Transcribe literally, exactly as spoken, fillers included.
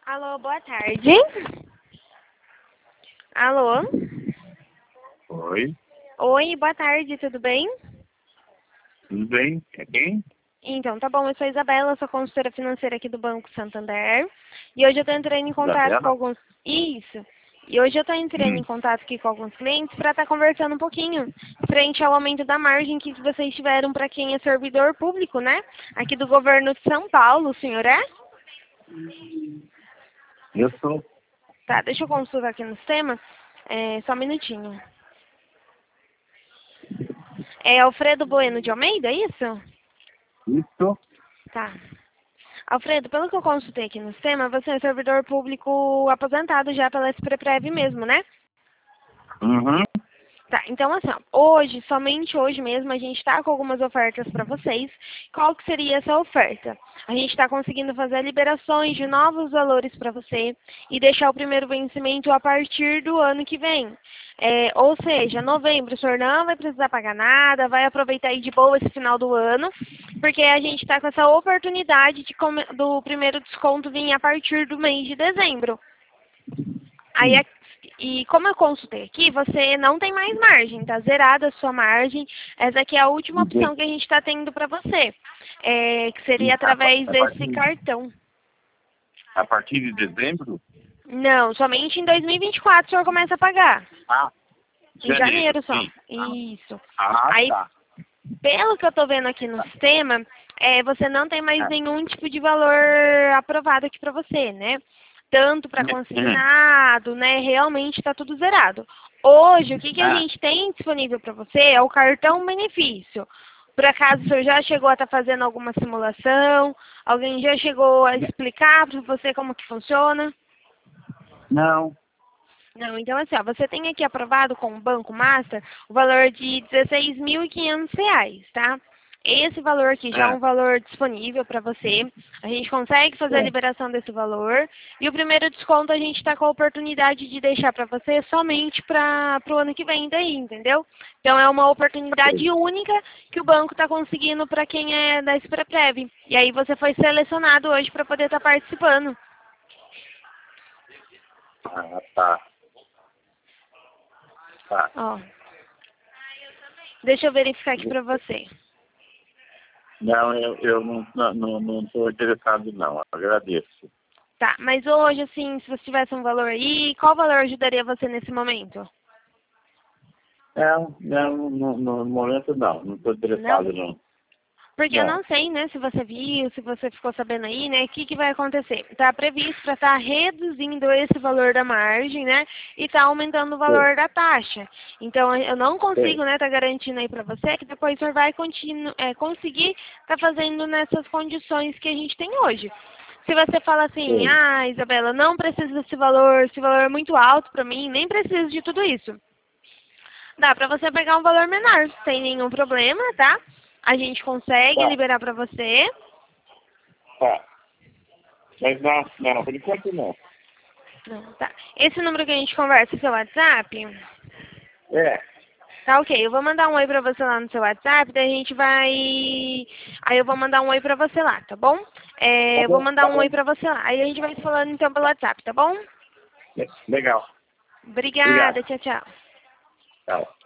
Alô, boa tarde. Alô? Oi, Oi, boa tarde, tudo bem? tudo bem? É quem? Então, tá bom, eu sou a Isabela, sou consultora financeira aqui do Banco Santander. E hoje eu tô entrando em contato com Isabela? alguns... Isso. E hoje eu tô entrando em Hum, contato aqui com alguns clientes para estar conversando um pouquinho frente ao aumento da margem que vocês tiveram para quem é servidor público, né? Aqui do governo de São Paulo, o senhor é? eu sou. Tá, deixa eu consultar aqui no sistema. É, só um minutinho. É Alfredo Bueno de Almeida, é isso? Isso? Tá. Alfredo, pelo que eu consultei aqui no sistema, você é servidor público aposentado já pela Spreprev mesmo, né? Uhum. Tá, então assim, ó, hoje, somente hoje mesmo, a gente está com algumas ofertas para vocês. Qual que seria essa oferta? A gente está conseguindo fazer liberações de novos valores para você e deixar o primeiro vencimento a partir do ano que vem. É, ou seja, novembro, o senhor não vai precisar pagar nada, vai aproveitar aí de boa esse final do ano, porque a gente está com essa oportunidade de come- do primeiro desconto vir a partir do mês de dezembro. Aí, Sim. a- e como eu consultei aqui, você não tem mais margem, tá zerada a sua margem. Essa aqui é a última opção De- que a gente está tendo para você, é, que seria de- A, pa- através a desse partir, cartão. a partir de dezembro? Não, somente em dois mil e vinte e quatro o senhor começa a pagar. Ah, Em janeiro, janeiro só. sim. Ah, Isso. ah, Aí, tá. pelo que eu estou vendo aqui no Tá. sistema, é, você não tem mais Ah, nenhum tipo de valor aprovado aqui para você, né? Tanto para uhum. consignado, né? Realmente está tudo zerado. Hoje, o que, que a Ah, gente tem disponível para você é o cartão benefício. Por acaso o senhor já chegou a estar fazendo alguma simulação? Alguém já chegou a explicar para você como que funciona? não. Não, então assim, ó, você tem aqui aprovado com o Banco Master o valor de dezesseis mil e quinhentos reais, tá? Esse valor aqui já é um Ah, valor disponível para você. A gente consegue fazer a é. liberação desse valor. E o primeiro desconto a gente está com a oportunidade de deixar para você somente para o ano que vem daí, entendeu? Então é uma oportunidade única que o banco está conseguindo para quem é da Spreprev. E aí você foi selecionado hoje para poder estar participando. Ah, tá. Tá. Ó, deixa eu verificar aqui para você. Não, eu, eu não estou não, não tô interessado, não. Agradeço. Tá, mas hoje, assim, se você tivesse um valor aí, qual valor ajudaria você nesse momento? Não, não, no, no momento não. Não estou Não? interessado, não. Porque eu Não. não sei, né, se você viu, se você ficou sabendo aí, né, o que, que vai acontecer. Está previsto para estar reduzindo esse valor da margem, né, e está aumentando o Sei, valor da taxa. Então, eu não consigo, sei. né, estar garantindo aí para você que depois o senhor vai continu é, conseguir estar fazendo nessas condições que a gente tem hoje. Se você fala assim, Sei. ah, Isabela, não preciso desse valor, esse valor é muito alto para mim, nem preciso de tudo isso. Dá para você pegar um valor menor, sem nenhum problema, tá? A gente consegue Tá, liberar para você. tá. Mas não, não, por enquanto não. Não, tá. Esse número que a gente conversa é seu WhatsApp? É, Tá ok, eu vou mandar um oi pra você lá no seu WhatsApp, daí a gente vai... Aí eu vou mandar um oi pra você lá, tá bom? É, tá eu vou bom, mandar tá um oi bom. pra você lá. Aí a gente vai se falando então pelo WhatsApp, tá bom? Legal. Obrigada, Obrigado. tchau, tchau. Tchau.